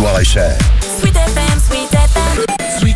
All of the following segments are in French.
Loir-et-Cher. Sweet FM, Sweet FM. Sweet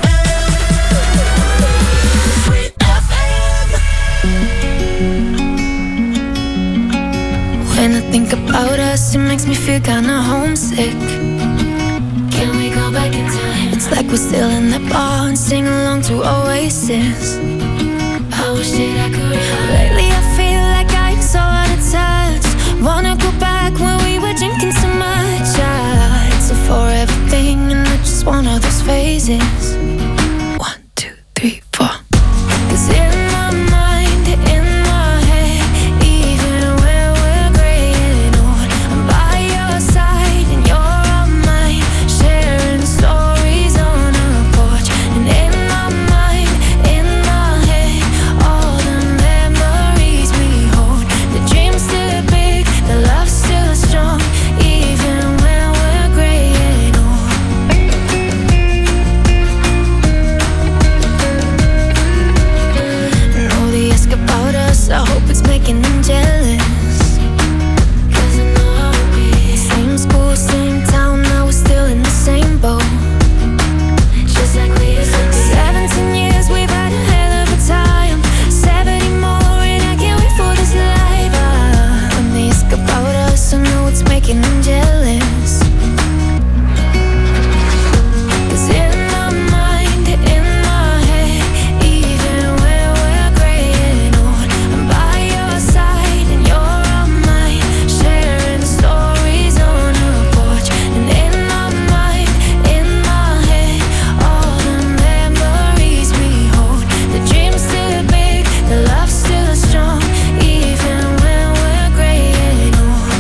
When I think about us, it makes me feel kinda homesick. Can we go back in time? It's like we're still in that bar and sing along to Oasis. I wish that I could. Lately I feel like I'm so out of touch. Wanna go back when we were drinking so much. It's a forever thing and it's just one of those phases. 1, 2, 3, 4. 'Cause in my mind, in my head, even when we're graying old, I'm by your side and you're on mine, sharing stories on a porch. And in my mind, in my head, all the memories we hold. The dream's still big, the love's still strong, even when we're graying old. And all they ask about us, I hope it's making them jealous. 'Cause I know how it be. Same school, same town, now we're still in the same boat. Just like we used to be. 17 years, we've had a hell of a time. 70 more, and I can't wait for this life. When they ask about us, I know it's making them jealous. 'Cause in my mind, in my head, even when we're graying old, I'm by your side and you're on mine, sharing stories on a porch. And in my mind, in my head, all the memories we hold. The dream's still big, the love's still strong, even when we're graying old.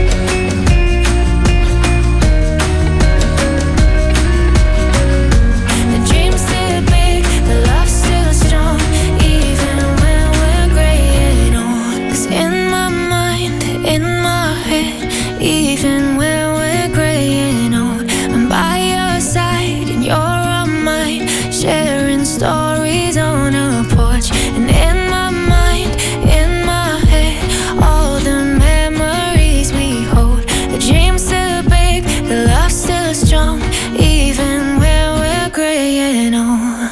The dream's still big, the love's still strong, even when we're graying old. 'Cause in my mind, in my head, even when we're graying old, I'm by your side and you're on mine, sharing stories on a porch. And in my mind, in my head, all the memories we hold. The dream's still big, the love's still strong, even when we're graying old.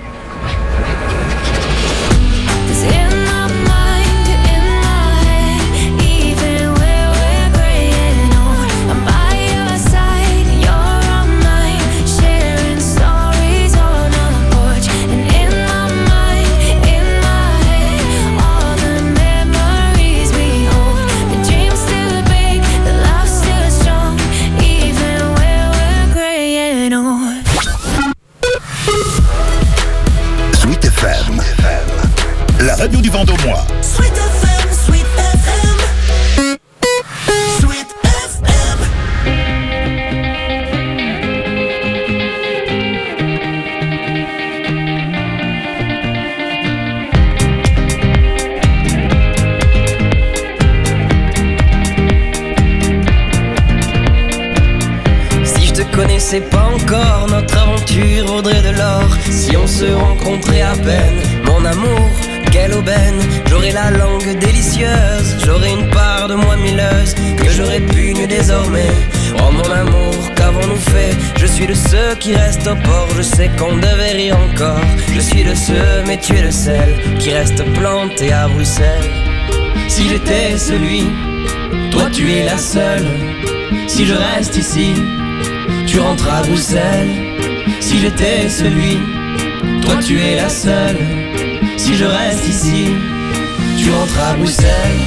'Cause in my mind, in my head, even when we're graying old, I'm by your side and you're on mine, sharing stories on a porch. And in my mind, in my head, all the memories we hold. The dream's still big, the love's still strong, even when we're graying old. Sweet FM, la radio du Vendômois. Sweet FM, Sweet FM. Sweet FM. Si je te connaissais pas encore, notre aventure vaudrait de l'or. Si on se rencontrait à peine, mon amour, quelle aubaine. J'aurais la langue délicieuse, j'aurais une part de moi mielleuse que je répugne désormais. Oh mon amour, qu'avons-nous fait? Je suis de ceux qui restent au port, je sais qu'on devait rire encore. Je suis de ceux, mais tu es le seul qui reste planté à Bruxelles. Si j'étais celui, toi tu es la seule. Si je reste ici, tu rentres à Bruxelles. Si j'étais celui, toi tu es la seule. Si je reste ici, tu rentres à Bruxelles.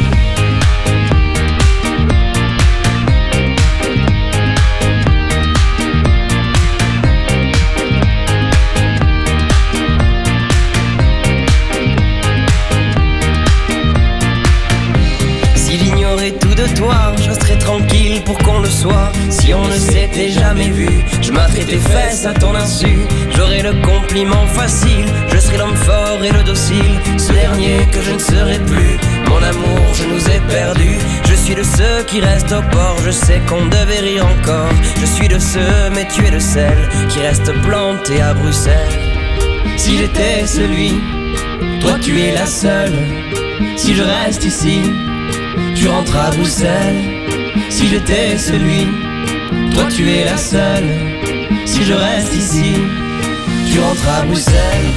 Si j'ignorais tout de toi, je serais tranquille pour qu'on le soit. Si on ne s'était jamais vu, je m'atterais tes fesses à ton insu. J'aurais le compliment facile, je serais l'homme fort et le docile. Ce dernier que je ne serai plus, mon amour, je nous ai perdus. Je suis de ceux qui restent au port, je sais qu'on devait rire encore. Je suis de ceux, mais tu es le seul qui reste planté à Bruxelles. Si j'étais celui, toi tu es la seule. Si je reste ici, tu rentres à Bruxelles. Si j'étais celui, toi tu es la seule. Si je reste ici, tu rentres à Bruxelles.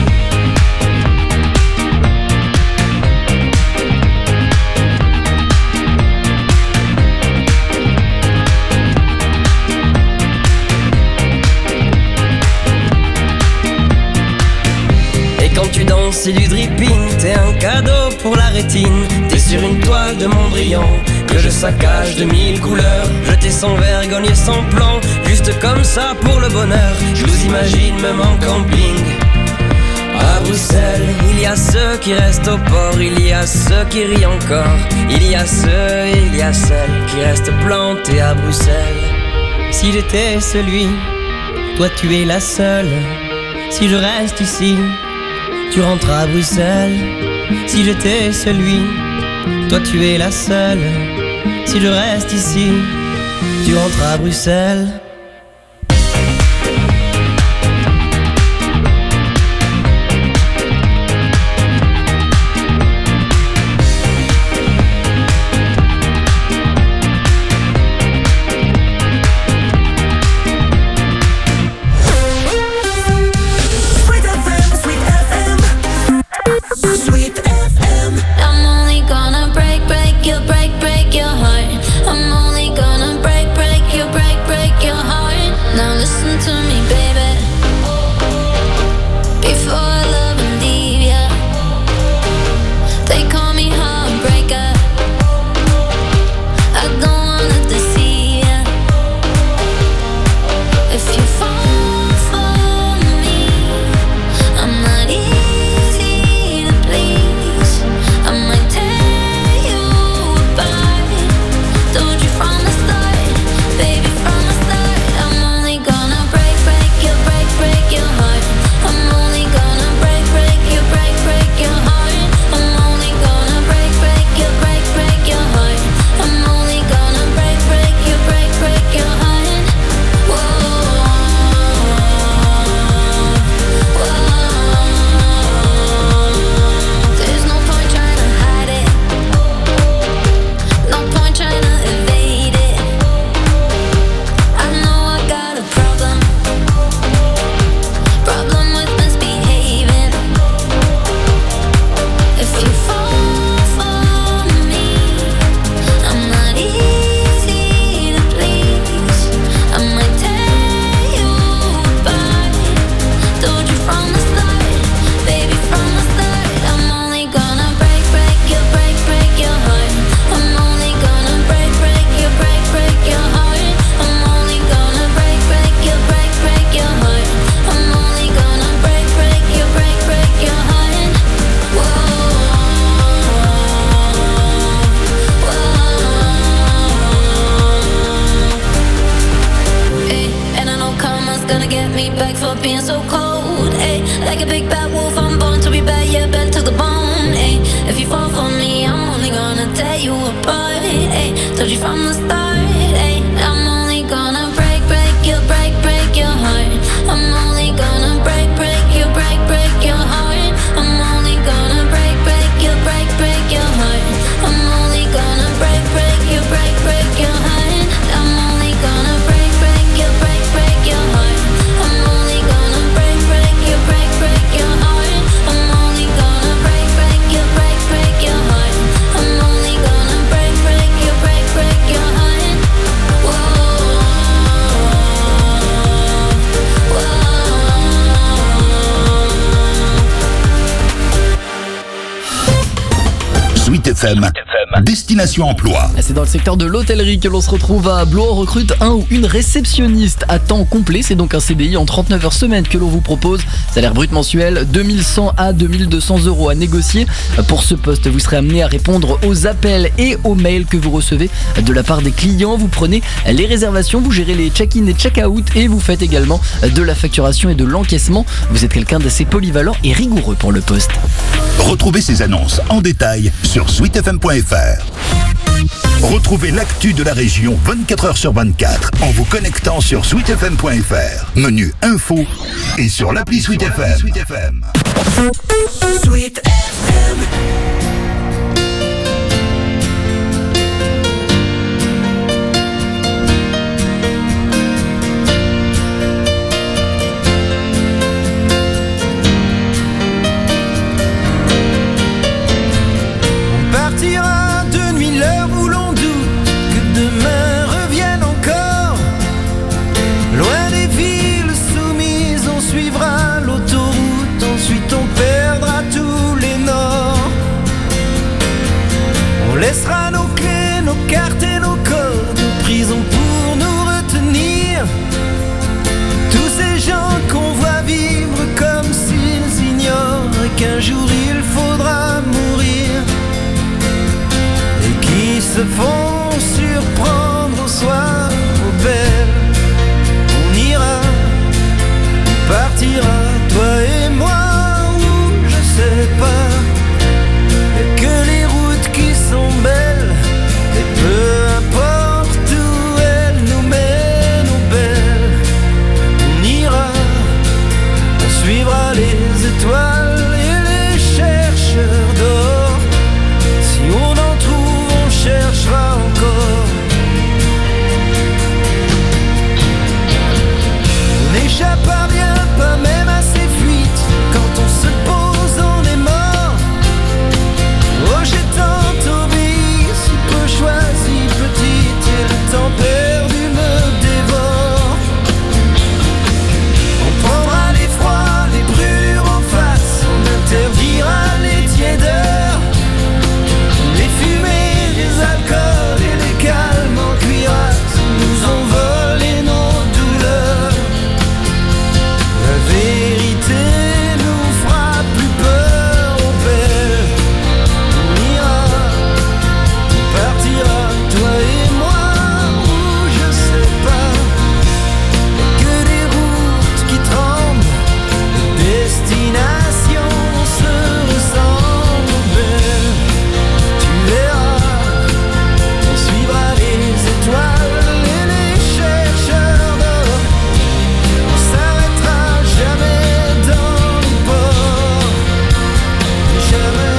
Quand tu danses, c'est du dripping, t'es un cadeau pour la rétine. T'es sur une toile de Mondrian que je saccage de 1000 couleurs. Jeter sans vergogne et sans plan, juste comme ça pour le bonheur. Je vous imagine même en camping à Bruxelles. Il y a ceux qui restent au port, il y a ceux qui rient encore. Il y a ceux et il y a celles qui restent plantés à Bruxelles. Si j'étais celui, toi tu es la seule. Si je reste ici, tu rentres à Bruxelles. Si j'étais celui, toi tu es la seule. Si je reste ici, tu rentres à Bruxelles. Destination Emploi. C'est dans le secteur de l'hôtellerie que l'on se retrouve à Blois. On recrute un ou une réceptionniste à temps complet. C'est donc un CDI en 39 heures semaine que l'on vous propose. Salaire brut mensuel 2100 à 2200 € à négocier. Pour ce poste, vous serez amené à répondre aux appels et aux mails que vous recevez de la part des clients. Vous prenez les réservations, vous gérez les check-in et check-out et vous faites également de la facturation et de l'encaissement. Vous êtes quelqu'un d'assez polyvalent et rigoureux pour le poste. Retrouvez ces annonces en détail sur sweetfm.fr. Retrouvez l'actu de la région 24 heures sur 24 en vous connectant sur sweetfm.fr. Menu info et sur l'appli SweetFM. Sweet FM. n'échappe à rien, pas même à ses fuites. Quand on se pose, on est mort. Oh, j'ai tant obéi, si peu choisi, petite, et le temps perdu me dévore. On prendra les froids, les brûlures en face, on interdira les tiédeurs, les fumées, les alcools et les calmes en cuirasse nous ont volé nos douleurs. La vérité nous fera plus peur, oh belle. On ira, on partira, toi et moi, ou je sais pas. Y'a que des routes qui tremblent, les destinations se ressemblent, oh belle. Tu verras, on suivra les étoiles et les chercheurs d'or. On s'arrêtera jamais dans les ports, jamais.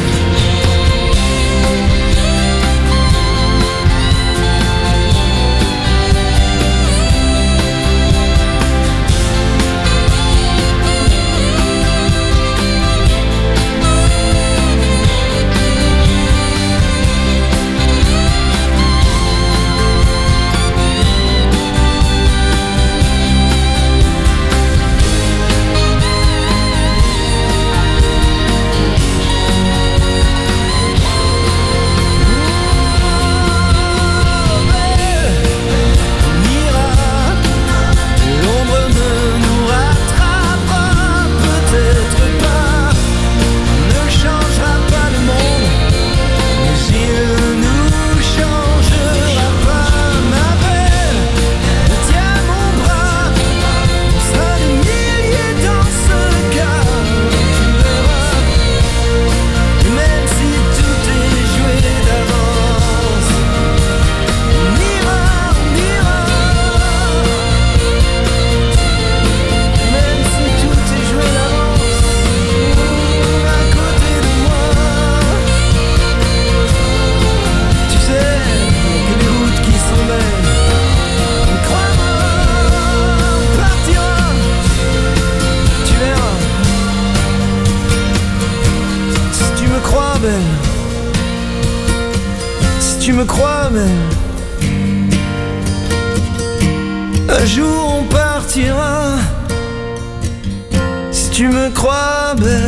On ira, l'ombre ne nous rattrapera peut-être pas. On ne changera pas le monde, mais il nous changera pas. Ma belle, tiens mon bras, on sera des milliers dans ce cas. Tu verras, même si tout est joué d'avance. On ira, même si tout est joué d'avance. À côté de moi, tu sais, y'a que les routes qui sont belles. Crois-moi, on partira, tu verras. Si tu me crois belle, si tu me crois belle, un jour on partira. Si tu me crois belle,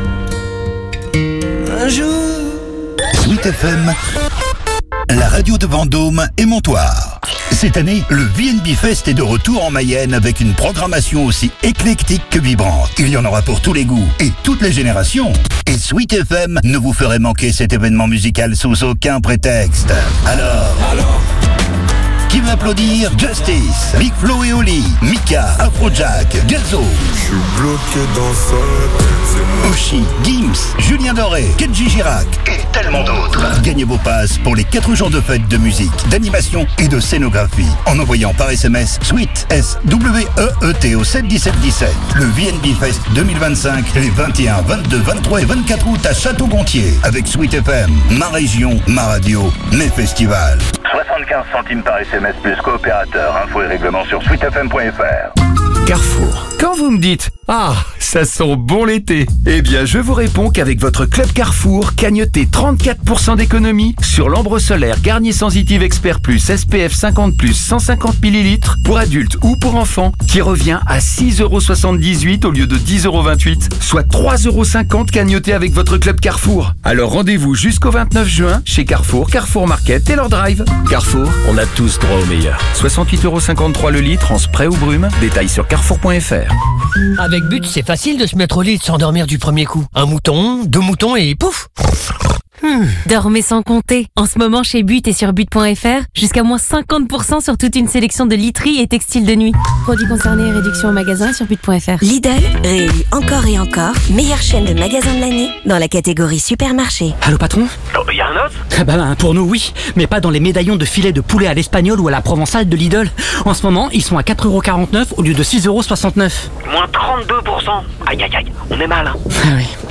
un jour. Sweet FM, la radio de Vendôme et Montoire. Cette année, le VNB Fest est de retour en Mayenne avec une programmation aussi éclectique que vibrante. Il y en aura pour tous les goûts et toutes les générations. Et Sweet FM ne vous ferait manquer cet événement musical sous aucun prétexte. Alors qui va applaudir? Justice, Big Flo et Oli, Mika, Afrojack, Gazo, Je suis bloqué dans sa tête, Oshi, Gims, Julien Doré, Kenji Girac et tellement d'autres. Gagnez vos passes pour les 4 jours de fête de musique, d'animation et de scénographie en envoyant par SMS SWEET SWEET au 7 17 17. Le VNB Fest 2025 les 21, 22, 23 et 24 août à Château-Gontier avec Sweet FM, ma région, ma radio, mes festivals. 75 centimes par SMS plus coopérateur. Info et règlement sur sweetfm.fr. Carrefour. Quand vous me dites « Ah, ça sent bon l'été », eh bien je vous réponds qu'avec votre club Carrefour, cagnotez 34% d'économie sur l'ambre solaire Garnier Sensitive Expert Plus SPF 50+, 150 ml pour adultes ou pour enfants, qui revient à 6,78€ au lieu de 10,28€, soit 3,50€ cagnoté avec votre club Carrefour. Alors rendez-vous jusqu'au 29 juin chez Carrefour, Carrefour Market et leur drive. Carrefour, on a tous droit au meilleur. 68,53€ le litre en spray ou brume. Détails sur carrefour.fr. Avec But, c'est facile de se mettre au lit et de s'endormir du premier coup. Un mouton, 2 moutons et pouf! Dormez sans compter. En ce moment, chez But et sur but.fr, jusqu'à moins 50% sur toute une sélection de literie et textiles de nuit. Produits concernés et réduction au magasin sur but.fr. Lidl, réélu encore et encore, meilleure chaîne de magasins de l'année dans la catégorie supermarché. Allô patron? Y a un autre? Ben, pour nous oui, mais pas dans les médaillons de filet de poulet à l'espagnol ou à la provençale de Lidl. En ce moment, ils sont à 4,49€ au lieu de 6,69€. Moins 32%. Aïe aïe aïe, on est mal. Ah oui.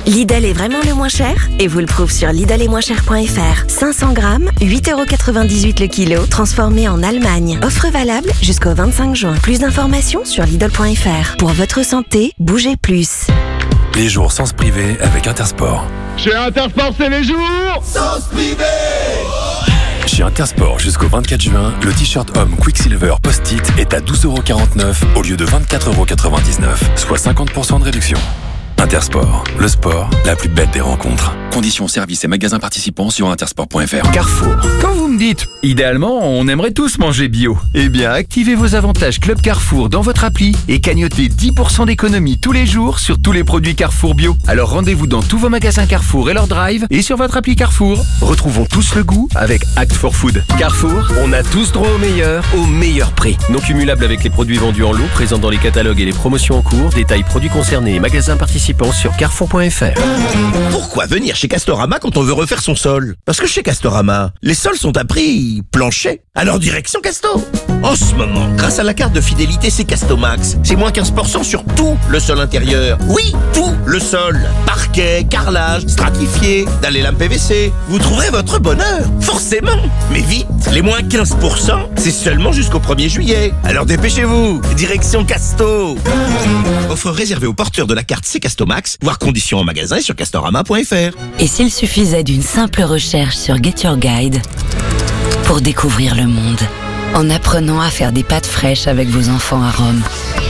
Lidl est vraiment le moins cher et vous le prouve sur lidletmoinscher.fr. 500 grammes, 8,98€ le kilo, transformé en Allemagne. Offre valable jusqu'au 25 juin. Plus d'informations sur lidl.fr. Pour votre santé, bougez plus. Les jours sans se priver avec Intersport. Chez Intersport, c'est les jours sans se priver. Chez Intersport, jusqu'au 24 juin, le t-shirt homme Quicksilver Post-it est à 12,49€ au lieu de 24,99€, soit 50% de réduction. Intersport, le sport, la plus belle des rencontres. Conditions, services et magasins participants sur intersport.fr. Carrefour. Quand vous me dites, idéalement, on aimerait tous manger bio. Eh bien, activez vos avantages Club Carrefour dans votre appli et cagnotez 10% d'économie tous les jours sur tous les produits Carrefour bio. Alors rendez-vous dans tous vos magasins Carrefour et leur drive et sur votre appli Carrefour. Retrouvons tous le goût avec Act for Food. Carrefour, on a tous droit au meilleur prix. Non cumulable avec les produits vendus en lot, présents dans les catalogues et les promotions en cours. Détails produits concernés et magasins participants sur carrefour.fr. Pourquoi venir chez Castorama quand on veut refaire son sol? Parce que chez Castorama, les sols sont à prix plancher. Alors direction Casto. En ce moment, grâce à la carte de fidélité C'est Castomax, c'est moins 15% sur tout le sol intérieur. Oui, tout le sol. Parquet, carrelage, stratifié, dalle et lames PVC. Vous trouverez votre bonheur, forcément. Mais vite, les moins 15%, c'est seulement jusqu'au 1er juillet. Alors dépêchez-vous, direction Casto. Offre réservée aux porteurs de la carte C'est Castomax, voire conditions en magasin et sur castorama.fr. Et s'il suffisait d'une simple recherche sur Get Your Guide pour découvrir le monde, en apprenant à faire des pâtes fraîches avec vos enfants à Rome,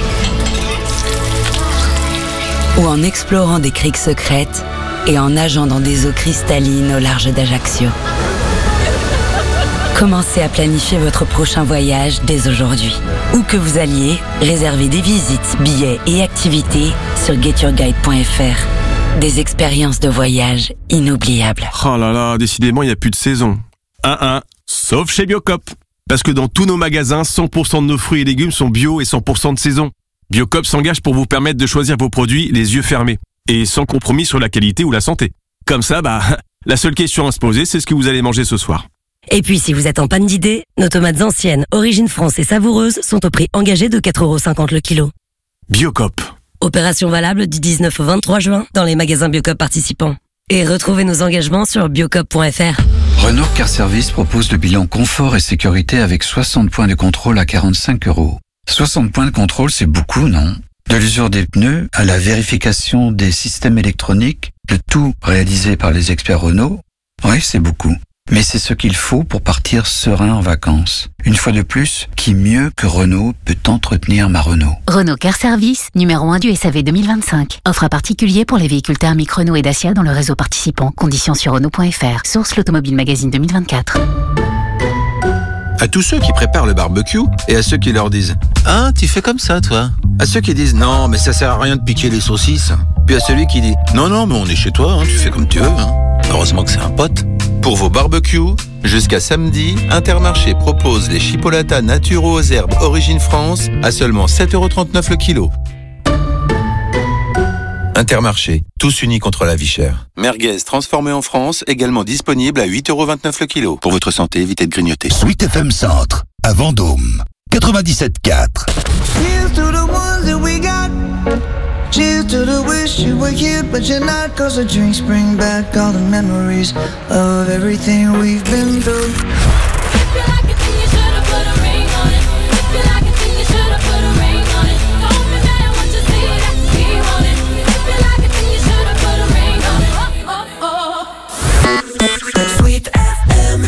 ou en explorant des criques secrètes et en nageant dans des eaux cristallines au large d'Ajaccio. Commencez à planifier votre prochain voyage dès aujourd'hui. Où que vous alliez, réservez des visites, billets et activités sur getyourguide.fr. Des expériences de voyage inoubliables. Oh là là, décidément, il n'y a plus de saison. Sauf chez Biocop. Parce que dans tous nos magasins, 100% de nos fruits et légumes sont bio et 100% de saison. Biocop s'engage pour vous permettre de choisir vos produits les yeux fermés et sans compromis sur la qualité ou la santé. Comme ça, la seule question à se poser, c'est ce que vous allez manger ce soir. Et puis, si vous êtes en panne d'idées, nos tomates anciennes, origine France et savoureuses sont au prix engagé de 4,50€ le kilo. Biocop. Opération valable du 19 au 23 juin dans les magasins Biocop participants. Et retrouvez nos engagements sur biocop.fr. Renault Car Service propose le bilan confort et sécurité avec 60 points de contrôle à 45€. 60 points de contrôle, c'est beaucoup, non? De l'usure des pneus à la vérification des systèmes électroniques, le tout réalisé par les experts Renault. Oui, c'est beaucoup. Mais c'est ce qu'il faut pour partir serein en vacances. Une fois de plus, qui mieux que Renault peut entretenir ma Renault? Renault Car Service, numéro 1 du SAV 2025. Offre à particulier pour les véhicules thermiques Renault et Dacia dans le réseau participant. Conditions sur Renault.fr. Source l'Automobile Magazine 2024. À tous ceux qui préparent le barbecue et à ceux qui leur disent « Ah, tu fais comme ça, toi ?» À ceux qui disent « Non, mais ça sert à rien de piquer les saucisses ». Puis à celui qui dit « Non, non, mais on est chez toi, tu fais comme tu veux. Heureusement que c'est un pote. » Pour vos barbecues, jusqu'à samedi, Intermarché propose les chipolatas naturaux aux herbes Origine France à seulement 7,39€ le kilo. Intermarché, tous unis contre la vie chère. Merguez transformé en France, également disponible à 8,29€ le kilo. Pour votre santé, évitez de grignoter. Sweet FM Centre, à Vendôme, 97.4. Here's to the ones that we got. Cheers to the wish you were here, but you're not. Cause the drinks bring back all the memories of everything we've been through. Sweet FM.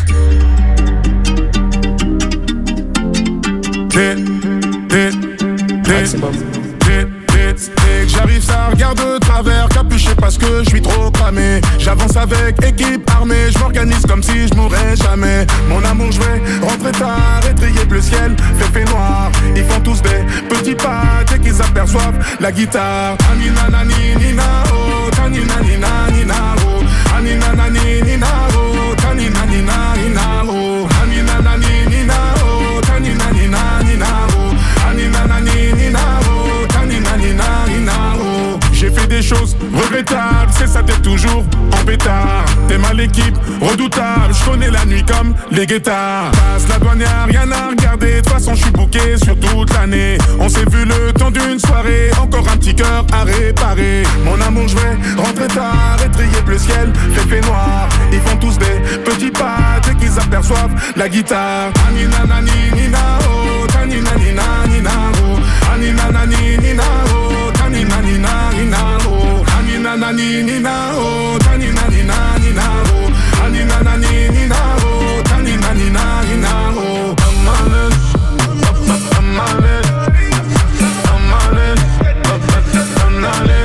J'arrive, ça regarde de travers, capuché parce que je suis trop cramé. J'avance avec équipe armée, je m'organise comme si je mourrais jamais. Mon amour, je vais rentrer tard, étrier bleu ciel, fait noir. Ils font tous des petits pas dès qu'ils aperçoivent la guitare. Anina nani nina oh, tanina nina nina oh, anina nani nina oh, tanina nina nina oh, anina nani nina oh, tanina nina nina oh, anina nani nina oh, tanina nina nina oh. J'ai fait des choses regrettables, c'est ça t'es toujours en pétard. T'es mal l'équipe, redoutable, je connais la nuit comme les guettards. Passe la douane, y'a rien à regarder, de toute façon je suis booké sur toute l'année. On s'est vu le temps d'une soirée, encore un petit petit cœur à réparer. Mon amour, je vais rentrer tard et trier le ciel, fait noir. Ils font tous des petits pas dès qu'ils aperçoivent la guitare. Anina nani nina oh, tanina nina nina oh, anina nani nina oh, tanina nina nina oh, anina nani nina oh, tanina nina nina oh, anina nani nina oh, tanina nina nina oh. Amale, amale, amale, amale.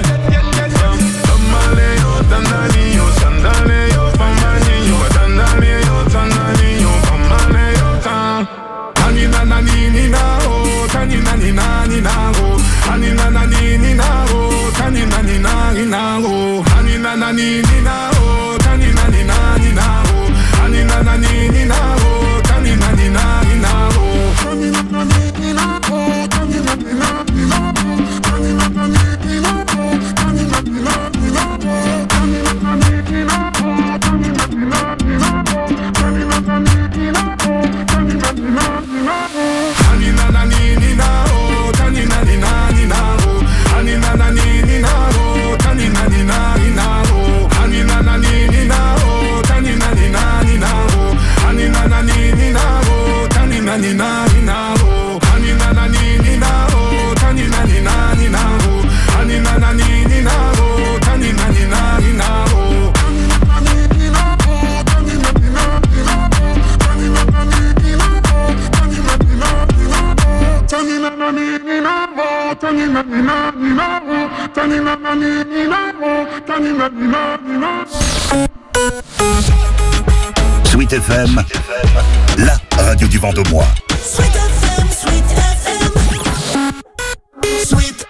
Sweet FM, la radio du Vendomois. Sweet FM, Sweet FM. Sweet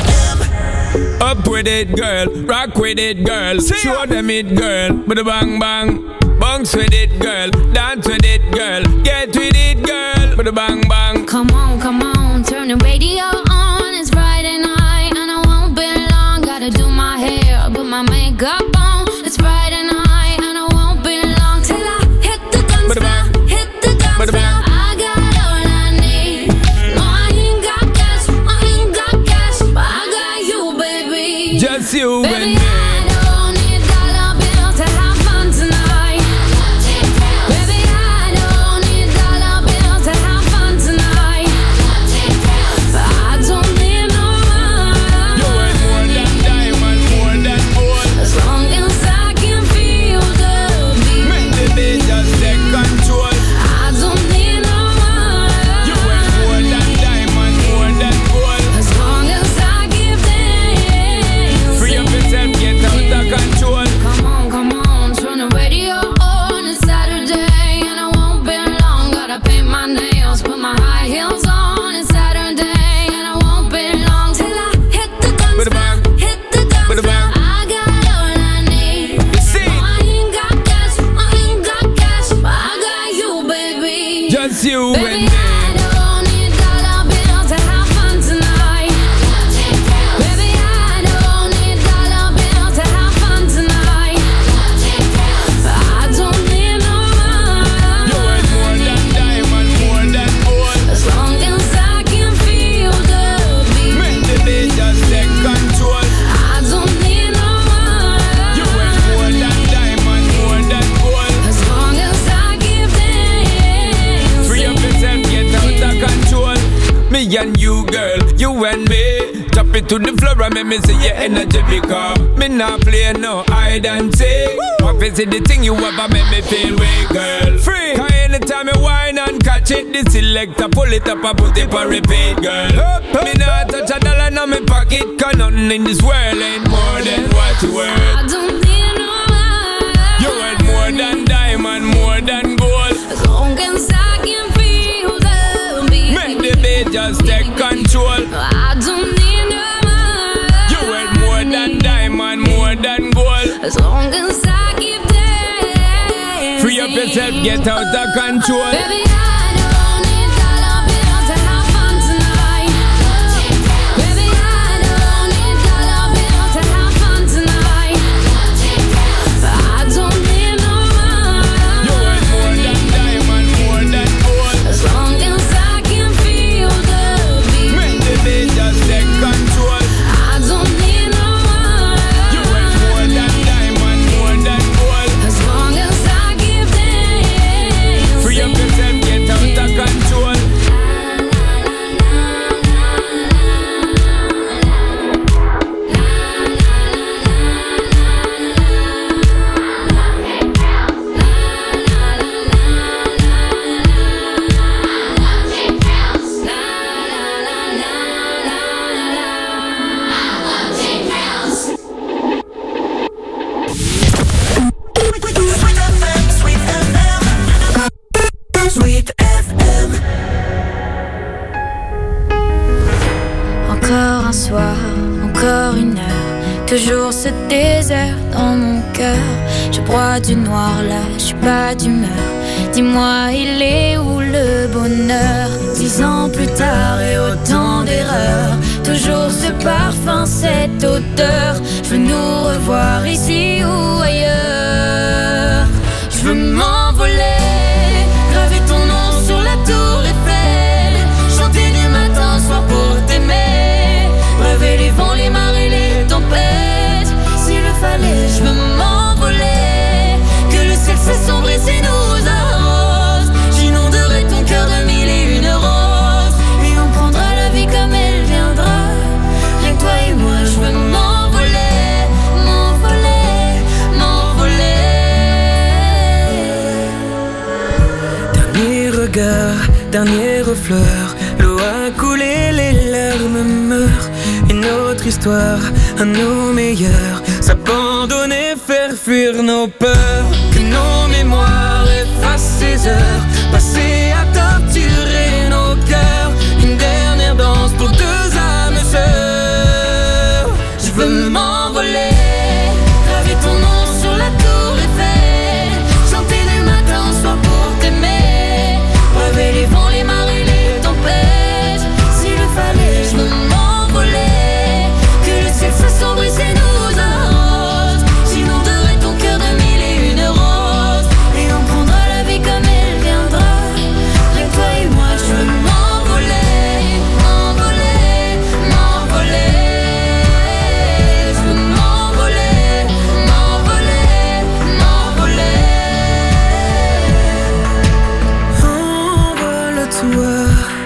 FM. Up with it, girl. Rock with it, girl. Show them it, girl. With a bang bang. Bounce with it, girl. Dance with it, girl. Get with it, girl. With a bang bang. Come on, turn the radio on. It's Friday night and I won't be long. Gotta do my hair, put my makeup on. It's Friday night and I won't be long till I hit the dance floor. Hit the dance floor. I got all I need. No, I ain't got cash, but I got you, baby. Just you baby, and me. I don't need dollar bills to have fun tonight. Baby, I don't need dollar bills to have fun tonight. But I don't need no money. You ain't more than diamond, more than gold. As long as I can feel the beat. Make the beat just take control. I don't need no money. You ain't more than diamond, more than gold. As long as I give them. Free up yourself, get out of control. Come on, turn the radio on. It's Saturday and I won't be long. Gotta paint my nails, put my high heels on. It's Saturday and I won't be long till I hit the dance floor. Hit the dance floor. I got all I need. No, I ain't got cash, but I got you, baby. Just you and Baby, me. I don't need dollar bills to have fun tonight. Baby, I don't need dollar bills to have fun tonight. But I don't need no money. You ain't more than diamond, more than gold. As long as I can feel the beat. Make the beat just take control. I don't need no money. You ain't more than diamond, more than gold. As long as I give them. Free up yourself, get out of control. Me and you, girl, you and me. Drop it to the floor and make me see your energy because me not play no hide and seek. Obviously the thing you ever make me feel weak, girl. Free. Cause anytime you whine and catch it, the selector pull it up and put it for repeat, girl. Me not touch a dollar in my pocket, cause nothing in this world ain't more than what you worth. I don't need no money. You worth more than diamond, more than gold. As long as I can feel the beat. Make the beat just take control. I don't need no money. You worth more than diamond, more than gold. As long as I give them. Free up yourself, get out of control. Baby, I don't need dollar bills to have fun tonight. Baby, I don't need dollar bills to have fun tonight. But I don't need no money. You worth more than diamond, more than gold. As long as I can feel the beat. Make the beat just take control. I don't Sweet FM. Encore un soir, encore une heure, toujours ce désert dans mon cœur. Je broie du noir là, je suis pas d'humeur. Dis-moi, il est où le bonheur? 10 ans plus tard et autant d'erreurs, toujours ce parfum, cette odeur. Je veux nous revoir ici ou ailleurs. Je veux m'envoler, graver ton nom sur la tour Eiffel, chanter du matin au soir pour t'aimer, rêver les vents, les marées, les tempêtes. S'il le fallait, je veux m'envoler, que le ciel s'assombrisse et nous arrose. J'inonderai ton cœur de 1001 roses, et on prendra la vie comme elle viendra. Rien que toi et moi, je veux m'envoler, m'envoler, m'envoler. Dernier regard, dernière fleur, l'eau a coulé, les larmes meurent. Une autre histoire, à nos meilleurs, s'abandonner, faire fuir nos peurs. Que nos mémoires effacent ces heures passées à torturer nos cœurs. Une dernière danse pour deux âmes sœurs. Je veux m'envoler, graver ton nom sur la tour Eiffel, chanter du matin au soir pour t'aimer, rêver les vents, les marées, les tempêtes. S'il le fallait, je veux m'envoler, que le ciel s'assombrisse et nous arrose. J'inonderai ton cœur de 1001 roses, et on prendra la vie comme elle viendra. Rien que toi et moi, je veux m'envoler, m'envoler, m'envoler. Je veux m'envoler, m'envoler, m'envoler. Envole-toi,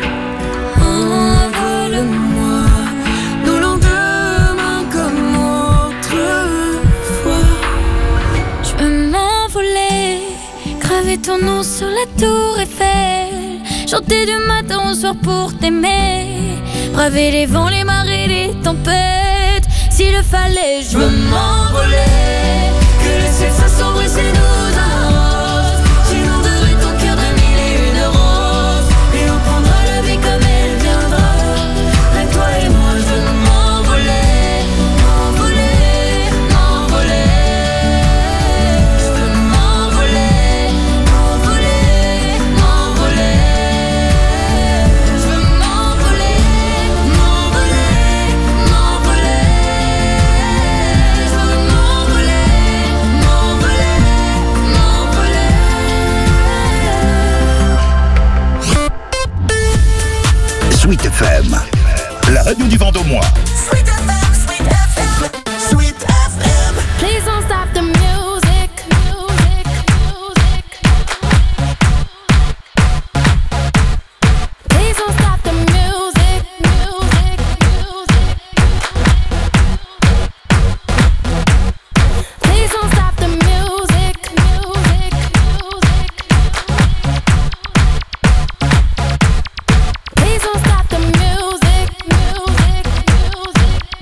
envole-moi, nos lendemains comme autrefois. Je veux m'envoler, graver ton nom sur la tour Eiffel, chanter du matin au soir pour t'aimer, braver les vents, les marées, les tempêtes. S'il le fallait, je veux m'envoler, que le ciel s'assombrisse et nous arrose. J'inonderai ton cœur de 1001 roses, et on prendra la vie comme elle viendra. Rien que toi et moi, je veux m'envoler, m'envoler, m'envoler. Je veux m'envoler, m'envoler, m'envoler. Je veux m'envoler, m'envoler, m'envoler. Je veux m'envoler, m'envoler, m'envoler. Sweet FM, la radio du Vendômois. Sweet FM, Sweet FM, Sweet FM. Please don't stop the music, music, music. Please don't stop the music, music, music. Please don't stop the music, music, music. Please don't stop the music, music, music.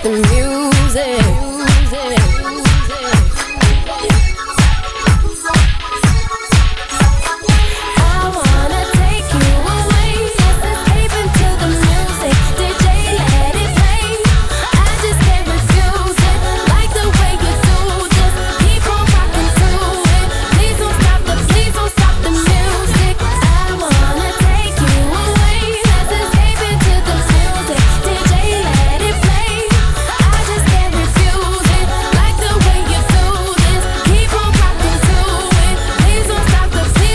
the music. I wanna take you away, let's escape into the music. DJ, let it play. I just can't refuse it. Like the way you do this, keep on rocking to it. Please don't stop the music. I wanna take you away, let's escape into the music. DJ, let it play. I just can't refuse it. Like the way you do this, keep on rocking to it. Please don't stop the music.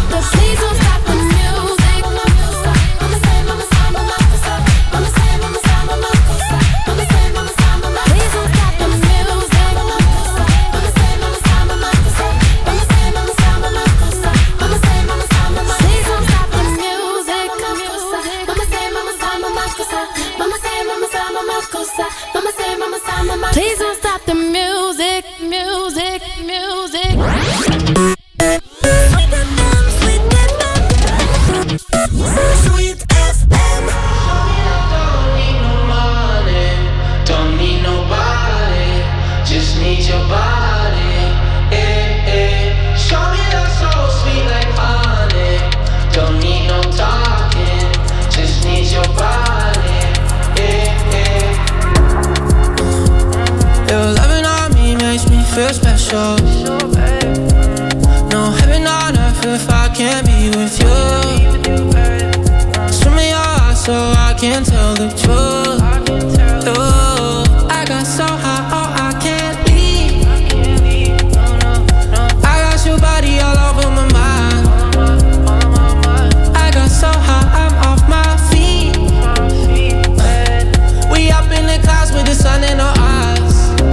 Please don't stop the music, music, music. Sweet FM. Don't need no money, don't need nobody, just need your body. Eh, eh. Show me that soul sweet like honey. Don't need no talking, just need your body. Eh, eh. Your loving on me makes me feel special. No heaven on earth if I can't be with you. Swim in your eyes so I can tell the truth. Ooh, I got so high, oh I can't leave. I got your body all over my mind. I got so high, I'm off my feet. We up in the clouds with the sun in our eyes.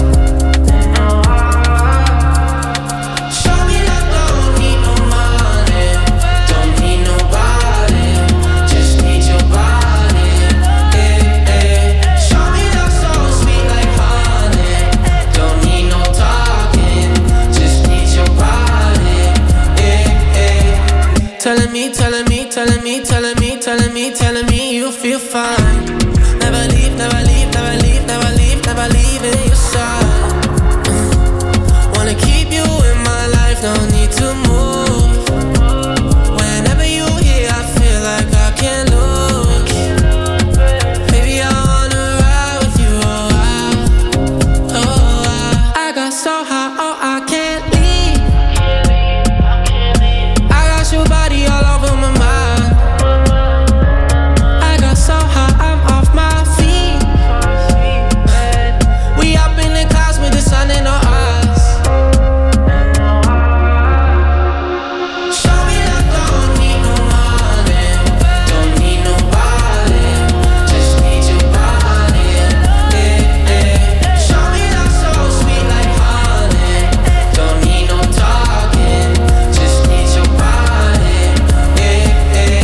Show me that don't need no money, don't need nobody, just need your body. Eh, eh. Show me that soul sweet like honey. Don't need no talking, just need your body. Eh, eh. Telling me, telling me, telling me, telling me, telling me, telling me you feel fine. Never leave, never leave, never leave, never leave, never leave in your side. Wanna keep you in my life, no need to move. Whenever you here, I feel like I can't lose. Baby, I wanna ride with you a while. Oh, I got so high, oh I can't leave. I got your body all over my mind. I got so high, I'm off my feet. We up in the clouds with the sun in our eyes. Show me that don't need no money, don't need nobody, just need your body. Eh, eh. Show me that soul sweet like honey. Don't need no talking, just need your body. Eh, eh.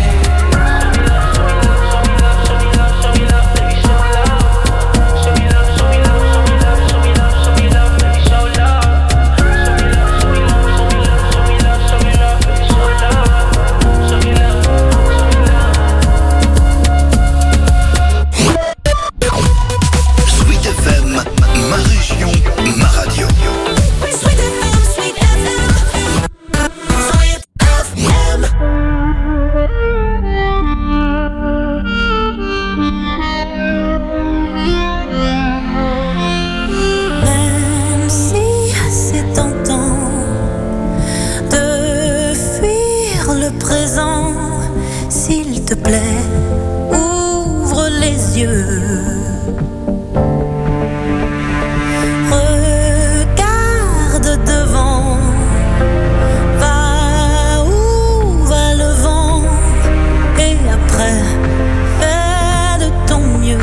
Sweet FM, ma région, ma radio. Sweet FM, Sweet FM. Sweet FM. Même si c'est tentant de fuir le présent, s'il te plaît, ouvre les yeux. Regarde devant, va où va le vent, et après, fais de ton mieux.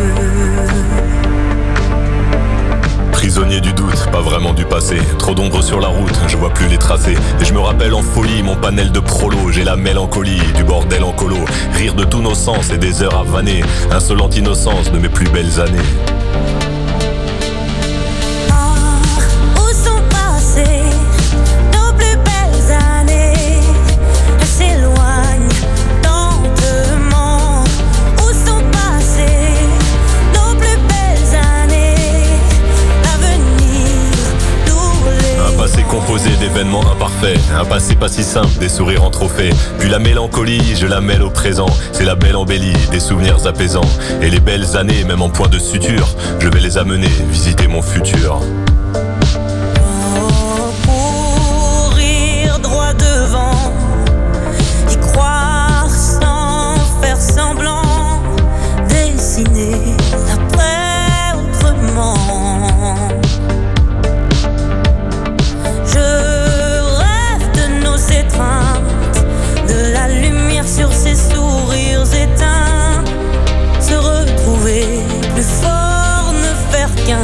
Prisonnier du doute, pas vraiment du passé. Trop d'ombre sur la route, je vois plus les tracés. Et je me rappelle en folie mon panel de prolo. J'ai la mélancolie du bordel en colo. Rire de tous nos sens et des heures à vanner. Insolente innocence de mes plus belles années. Où sont passées nos plus belles années? Elles s'éloignent lentement. Où sont passées nos plus belles années? parfait, un passé pas si simple, des sourires en trophée. Puis la mélancolie, je la mêle au présent. C'est la belle embellie, des souvenirs apaisants. Et les belles années, même en point de suture, je vais les amener visiter mon futur. Courir droit devant, y croire sans faire semblant, dessiner l'après autrement. De la lumière sur ses sourires éteints, se retrouver plus fort, ne faire qu'un.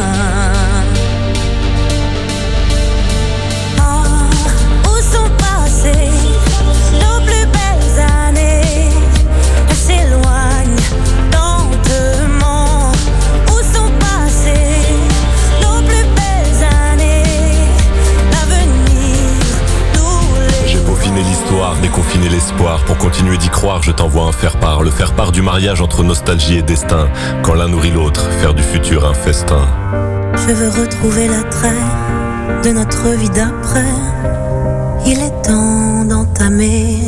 Où sont passées nos plus belles années? Elles s'éloignent lentement. Où sont passées nos plus belles années? L'avenir nous les... J'ai peaufiné l'histoire, déconfiné l'espoir. Pour continuer d'y croire, je t'envoie un faire-part. Le faire-part du mariage entre nostalgie et destin. Quand l'un nourrit l'autre, faire du futur un festin. Je veux retrouver l'attrait de notre vie d'après. Il est temps d'entamer.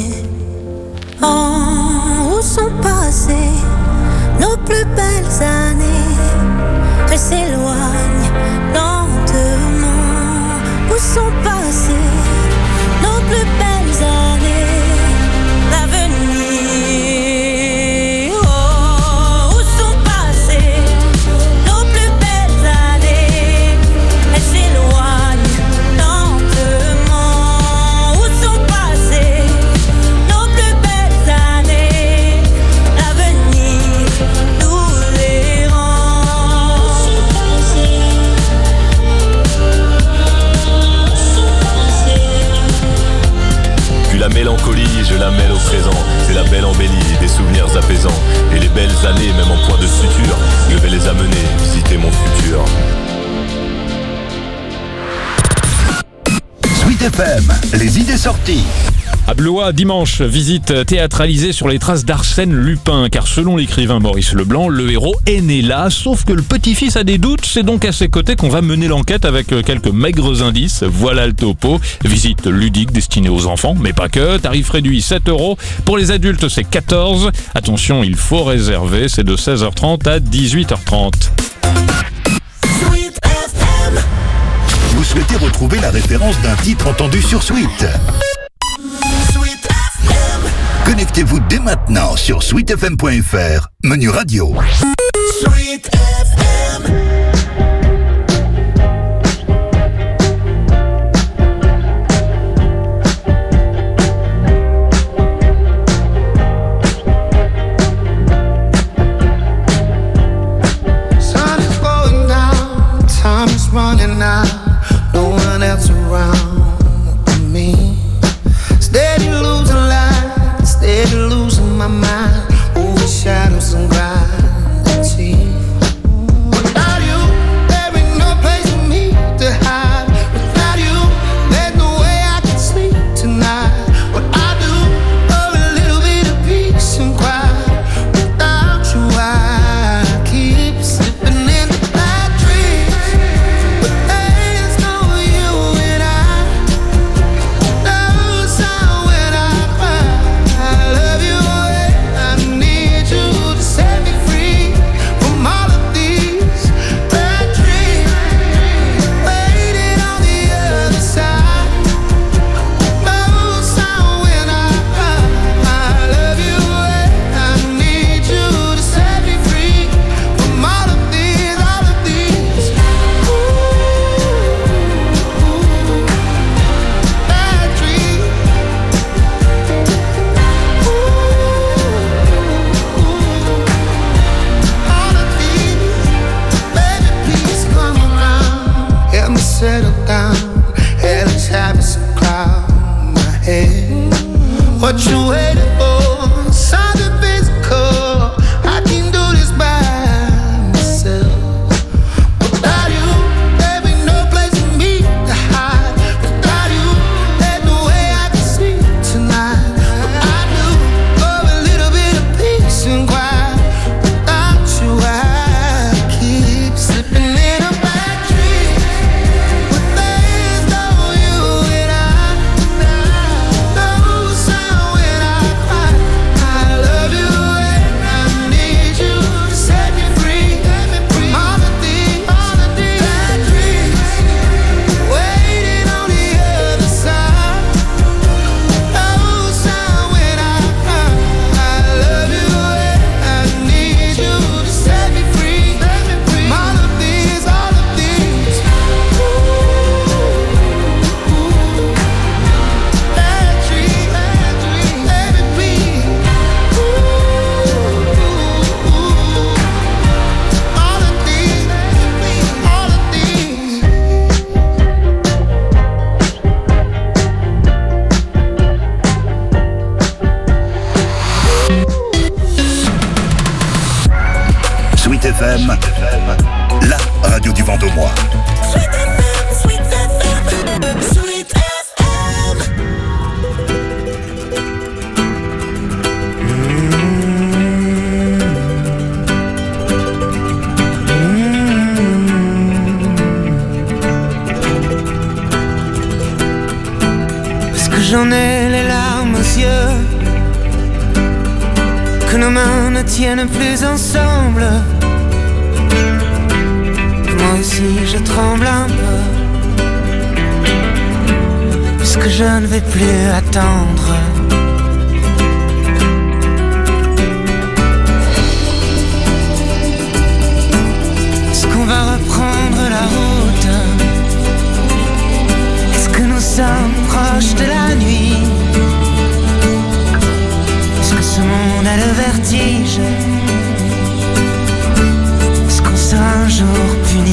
Oh, où sont passées nos plus belles années? Elles s'éloignent lentement. Où sont passées nos plus belles années? L'avenir. Oh, où sont passées nos plus belles années? Elles s'éloignent lentement. Où sont passées nos plus belles années? L'avenir nous les rend. Puis la mélancolie, je la mêle au présent. C'est la belle embellie, des souvenirs apaisants. Et les belles années, même en point de suture, je vais les amener visiter mon futur. Sweet FM, les idées sorties. À Blois, dimanche, visite théâtralisée sur les traces d'Arsène Lupin, car selon l'écrivain Maurice Leblanc, le héros est né là, sauf que le petit-fils a des doutes, c'est donc à ses côtés qu'on va mener l'enquête avec quelques maigres indices. Voilà le topo. Visite ludique destinée aux enfants, mais pas que. Tarif réduit 7 €. Pour les adultes, c'est 14. Attention, il faut réserver, c'est de 16h30 à 18h30. Vous souhaitez retrouver la référence d'un titre entendu sur Sweet? Connectez-vous dès maintenant sur sweetfm.fr, menu radio. Sweet FM. Sun is going down, time is running out, no one else around me. Steady losing light, steady losing my mind, over shadows and gravity. FM, la radio du Vendômois. Sweet FM, Sweet FM, Sweet FM. Parce que j'en ai les larmes aux yeux, que nos mains ne tiennent plus ensemble. Moi aussi je tremble un peu, puisque je ne vais plus attendre. Est-ce qu'on va reprendre la route? Est-ce que nous sommes proches de la nuit? Est-ce que ce monde a le vertige? Est-ce qu'on sera un jour puni?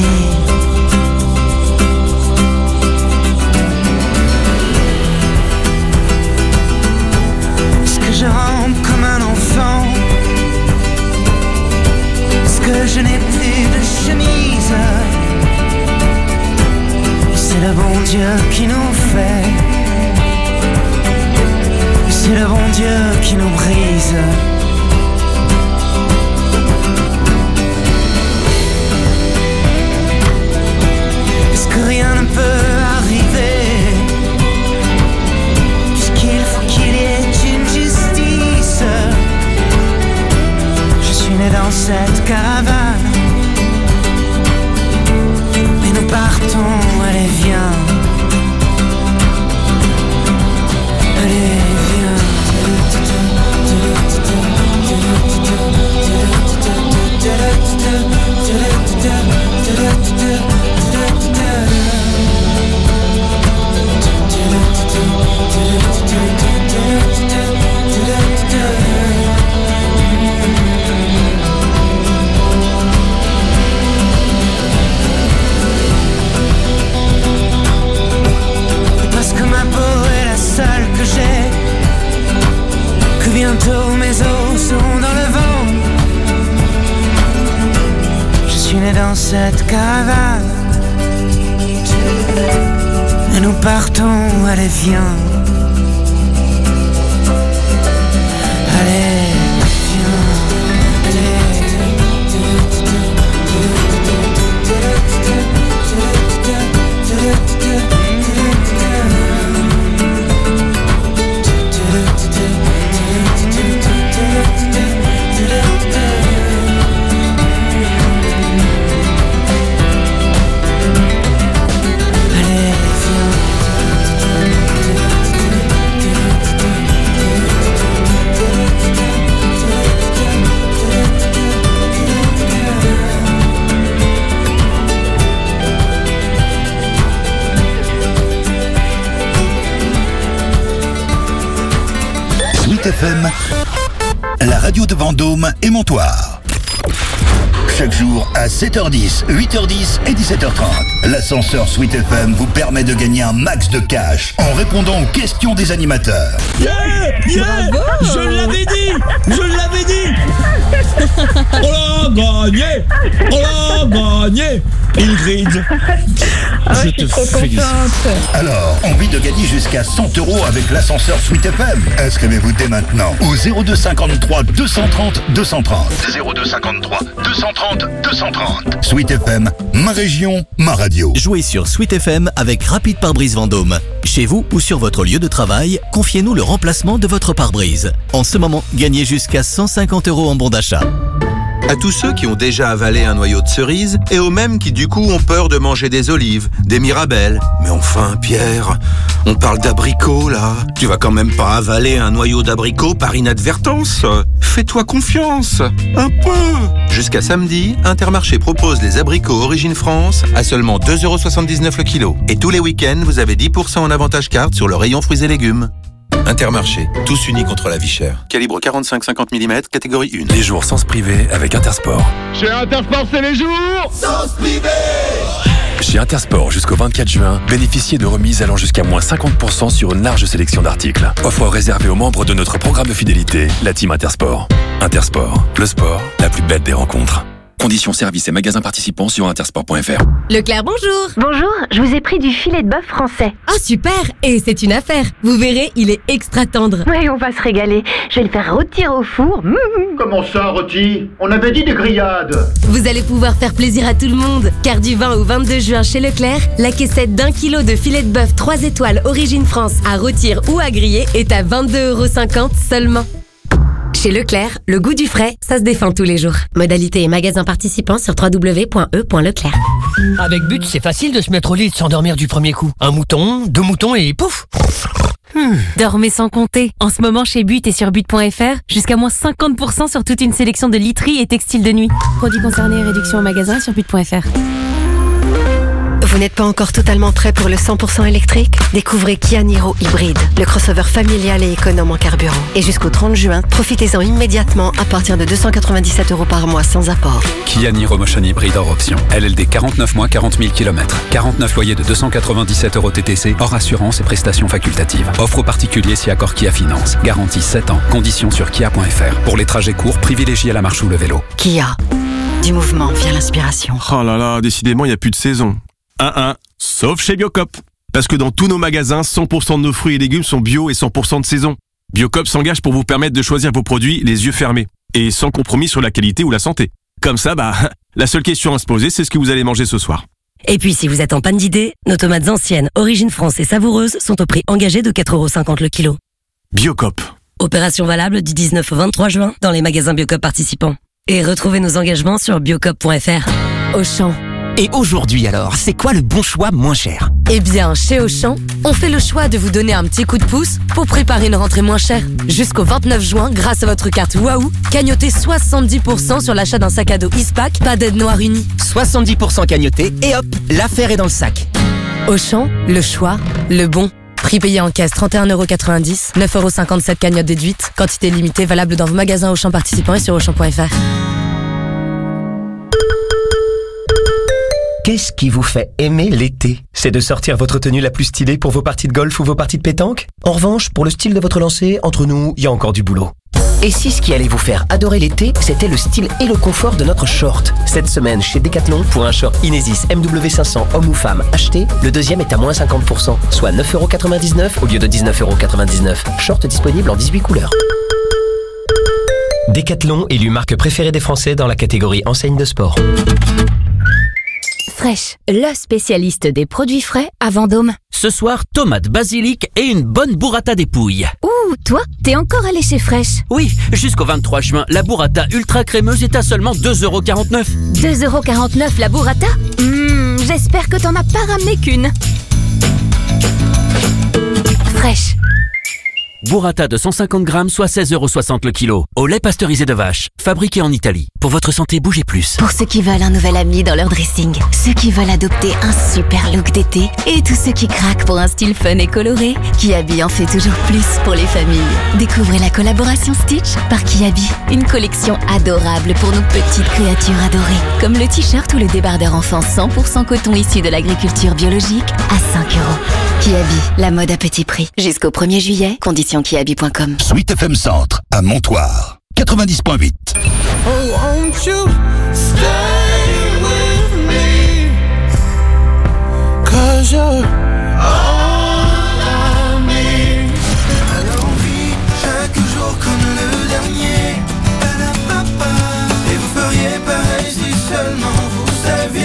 Est-ce que je rampe comme un enfant? Est-ce que je n'ai plus de chemise? C'est le bon Dieu qui nous fait, c'est le bon Dieu qui nous brise. Est-ce que rien ne peut arriver, puisqu'il faut qu'il y ait une justice? Je suis né dans cette caravane, mais nous partons, allez viens. Allez viens. Parce que ma peau est la seule que j'ai, que bientôt mes os seront dans le vent. Je suis né dans cette caravane, et nous partons, allez viens. Allez Sweet FM, la radio de Vendôme et Montoire. Chaque jour à 7h10, 8h10 et 17h30, l'ascenseur Sweet FM vous permet de gagner un max de cash en répondant aux questions des animateurs. Yeah, yeah, je l'avais dit, je l'avais dit. On l'a gagné, on l'a gagné. Ingrid, je te félicite. Alors, envie de gagner jusqu'à 100 € avec l'ascenseur Sweet FM? Inscrivez-vous dès maintenant au 02 53 230 230. 02 53 230 230. Sweet FM, ma région, ma radio. Jouez sur Sweet FM avec Rapide Pare-Brise Vendôme. Chez vous ou sur votre lieu de travail, confiez-nous le remplacement de votre pare-brise. En ce moment, gagnez jusqu'à 150 € en bon d'achat. À tous ceux qui ont déjà avalé un noyau de cerise et aux mêmes qui du coup ont peur de manger des olives, des mirabelles. Mais enfin, Pierre, on parle d'abricots là. Tu vas quand même pas avaler un noyau d'abricot par inadvertance. Fais-toi confiance, un peu. Jusqu'à samedi, Intermarché propose les abricots Origine France à seulement 2,79 € le kilo. Et tous les week-ends, vous avez 10% en avantage carte sur le rayon fruits et légumes. Intermarché, tous unis contre la vie chère. Calibre 45-50 mm, catégorie 1. Les jours sans se priver avec Intersport. Chez Intersport, c'est les jours sans se priver. Chez Intersport, jusqu'au 24 juin, bénéficiez de remises allant jusqu'à moins 50% sur une large sélection d'articles. Offre réservée aux membres de notre programme de fidélité, la Team Intersport. Intersport, le sport, la plus belle des rencontres. Conditions services et magasins participants sur intersport.fr. Leclerc, bonjour. Bonjour, je vous ai pris du filet de bœuf français. Ah super, et c'est une affaire. Vous verrez, il est extra tendre. Oui, on va se régaler. Je vais le faire rôtir au four. Comment ça, rôti? On avait dit des grillades. Vous allez pouvoir faire plaisir à tout le monde, car du 20 au 22 juin chez Leclerc, la caissette d'1 kilo de filet de bœuf 3 étoiles Origine France à rôtir ou à griller est à 22,50€ seulement. Chez Leclerc, le goût du frais, ça se défend tous les jours. Modalité et magasins participants sur www.e.leclerc. Avec But, c'est facile de se mettre au lit et de s'endormir du premier coup. 1 mouton, 2 moutons et pouf. Dormez sans compter. En ce moment, chez But et sur but.fr, jusqu'à moins 50% sur toute une sélection de literie et textiles de nuit. Produits concernés, réduction au magasin sur but.fr. Vous n'êtes pas encore totalement prêt pour le 100% électrique? Découvrez Kia Niro Hybride, le crossover familial et économe en carburant. Et jusqu'au 30 juin, profitez-en immédiatement à partir de 297€ par mois sans apport. Kia Niro Motion Hybride hors option. LLD 49 mois, 40 000 km. 49 loyers de 297€ TTC, hors assurance et prestations facultatives. Offre aux particuliers si accord Kia Finance. Garantie 7 ans. Conditions sur kia.fr. Pour les trajets courts, privilégiez la marche ou le vélo. Kia. Du mouvement vient l'inspiration. Oh là là, décidément, il n'y a plus de saison. 1-1, sauf chez Biocop. Parce que dans tous nos magasins, 100% de nos fruits et légumes sont bio et 100% de saison. Biocop s'engage pour vous permettre de choisir vos produits les yeux fermés. Et sans compromis sur la qualité ou la santé. Comme ça, la seule question à se poser, c'est ce que vous allez manger ce soir. Et puis, si vous êtes en panne d'idées, nos tomates anciennes, Origine France et savoureuses sont au prix engagé de 4,50€ le kilo. Biocop. Opération valable du 19 au 23 juin dans les magasins Biocop participants. Et retrouvez nos engagements sur biocop.fr. Auchan. Et aujourd'hui alors, c'est quoi le bon choix moins cher? Eh bien, chez Auchan, on fait le choix de vous donner un petit coup de pouce pour préparer une rentrée moins chère. Jusqu'au 29 juin, grâce à votre carte Waouh, cagnotez 70% sur l'achat d'un sac à dos Eastpak, pas d'aide noire unie. 70% cagnoté et hop, l'affaire est dans le sac. Auchan, le choix, le bon. Prix payé en caisse 31,90€, 9,57€ cagnotte déduite. Quantité limitée valable dans vos magasins Auchan participants et sur Auchan.fr. Qu'est-ce qui vous fait aimer l'été? C'est de sortir votre tenue la plus stylée pour vos parties de golf ou vos parties de pétanque? En revanche, pour le style de votre lancer, entre nous, il y a encore du boulot. Et si ce qui allait vous faire adorer l'été, c'était le style et le confort de notre short? Cette semaine, chez Decathlon, pour un short Inesis MW500 homme ou femme acheté, le deuxième est à moins 50%, soit 9,99€ au lieu de 19,99€. Short disponible en 18 couleurs. Decathlon, élu marque préférée des Français dans la catégorie enseigne de sport. Fresh, le spécialiste des produits frais à Vendôme. Ce soir, tomates, basilic et une bonne burrata des pouilles. Ouh, toi, t'es encore allé chez Fresh? Oui, jusqu'au 23 juin, la burrata ultra crémeuse est à seulement 2,49€. 2,49€ la burrata? J'espère que t'en as pas ramené qu'une. Fresh. Burrata de 150 grammes, soit 16,60€ le kilo. Au lait pasteurisé de vache, fabriqué en Italie. Pour votre santé, bougez plus. Pour ceux qui veulent un nouvel ami dans leur dressing, ceux qui veulent adopter un super look d'été et tous ceux qui craquent pour un style fun et coloré, Kiabi en fait toujours plus pour les familles. Découvrez la collaboration Stitch par Kiabi, une collection adorable pour nos petites créatures adorées, comme le t-shirt ou le débardeur enfant 100% coton issu de l'agriculture biologique à 5€. Kiabi, la mode à petit prix. Jusqu'au 1er juillet, conditions kiabi.com. Sweet FM Centre, à Montoire, 90.8. Oh, won't you stay with me? 'Cause you're all I need. À l'envie, chaque jour comme le dernier. Et vous feriez pareil si seulement vous saviez.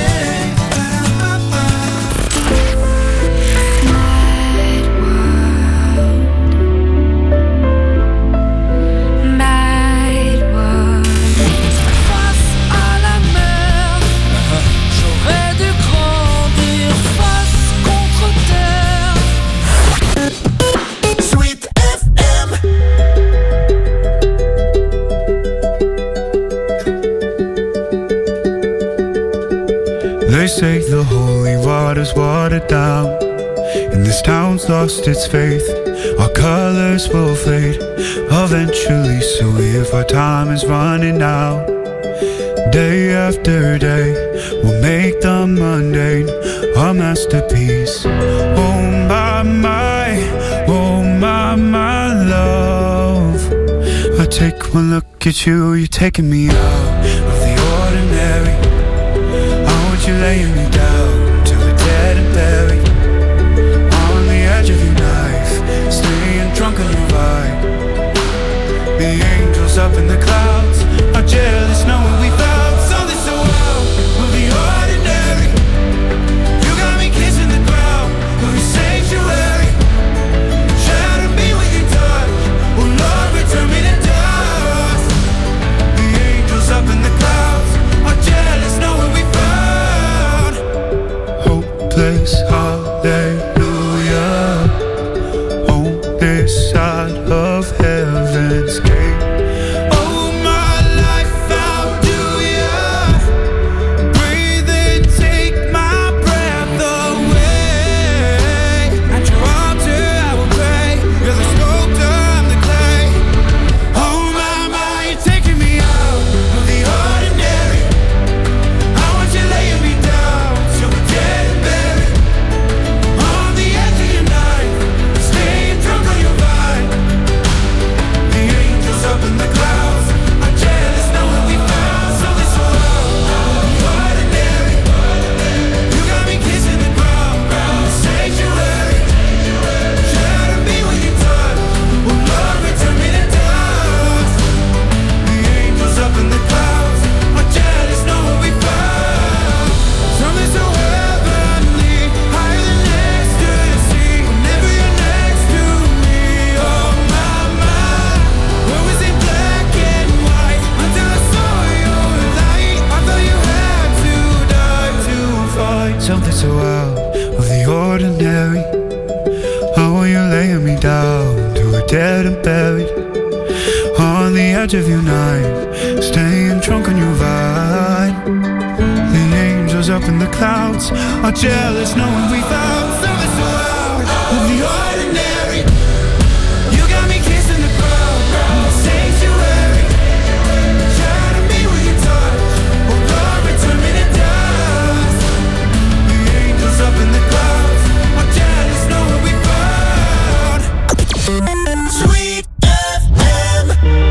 They say the holy water's watered down, and this town's lost its faith. Our colors will fade eventually, so if our time is running out, day after day, we'll make the mundane a masterpiece. Oh my, oh my love. I take one look at you, you're taking me out of the ordinary. something so out of the ordinary. How are you laying me down to a dead and buried? On the edge of your night, staying drunk on your vine. The angels up in the clouds are jealous knowing we found something so out of the ordinary. You got me kissing the ground, sanctuary. Shadow me with your touch, oh Lord, return me to dust. The angels up in the clouds are jealous knowing we found Sweet FM.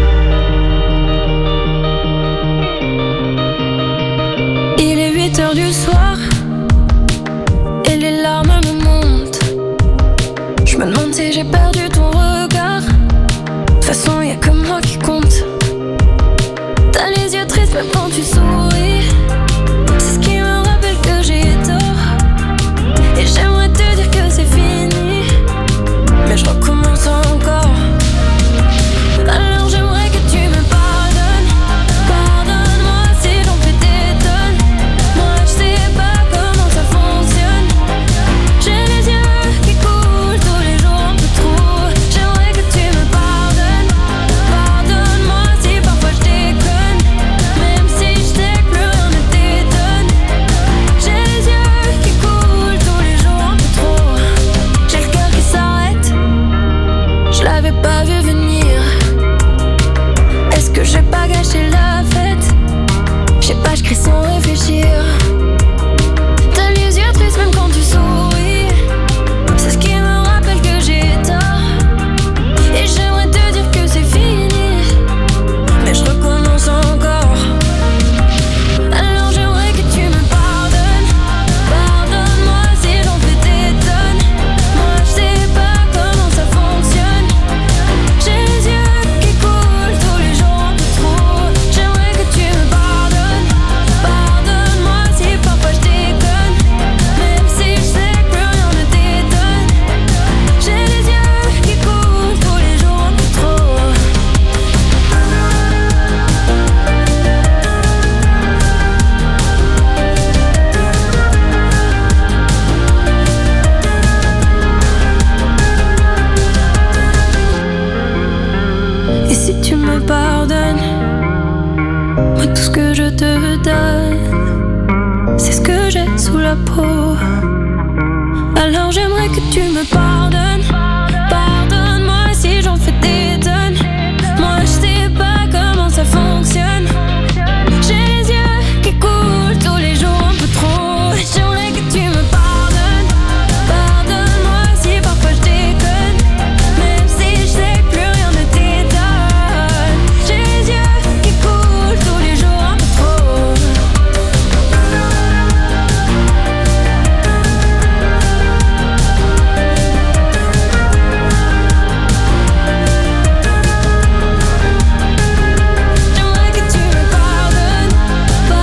Il est 8h du soir et les larmes me montent. Je me demande si j'ai perdu ton regard. De toute façon y'a que moi qui compte. T'as les yeux tristes même quand tu souris. C'est ce qui me rappelle que j'ai tort. Et j'aimerais te dire que c'est fini, mais je recommence encore. Alors j'aimerais que tu me pardonnes. Pardonne-moi si j'en fais des tonnes. Moi je sais pas comment ça fonctionne. J'ai les yeux qui coulent tous les jours un peu trop. J'aimerais que tu me pardonnes. Pardonne-moi si parfois je déconne, même si je sais que plus rien ne t'étonne. J'ai les yeux qui coulent tous les jours un peu trop. J'ai le cœur qui s'arrête, je l'avais pas vu venir. Est-ce que j'ai pas gâché la fête? Je sais pas, je crie sans réfléchir. T'as les yeux tristes même quand tu souris. C'est ce qui me rappelle que j'ai tort. Et j'aimerais te dire que c'est fini, mais je recommence encore. Alors j'aimerais que tu me pardonnes. Pardonne-moi si j'en fais des tonnes. Moi je sais pas comment ça fonctionne. J'ai les yeux qui coulent tous les jours un peu trop. J'aimerais que tu me pardonnes. Pardonne-moi si parfois je déconne, même si je sais que plus rien ne t'étonne. J'ai les yeux qui coulent tous les jours un peu trop. Et si tu me pardonnes, moi tout ce que je te donne, c'est ce que j'ai sous la peau. Alors j'aimerais que tu me pardonnes.